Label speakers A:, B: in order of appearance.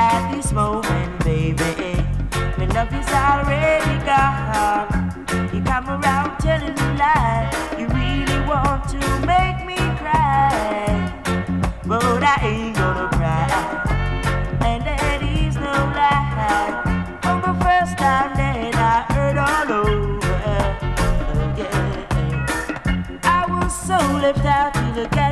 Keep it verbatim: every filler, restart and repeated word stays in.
A: at this moment, baby. When love is already gone, you come around telling me lies. You really want to make me cry, but I ain't gonna cry, and that is no lie. For the first time that I heard all over, yeah. I was so left out to the guy.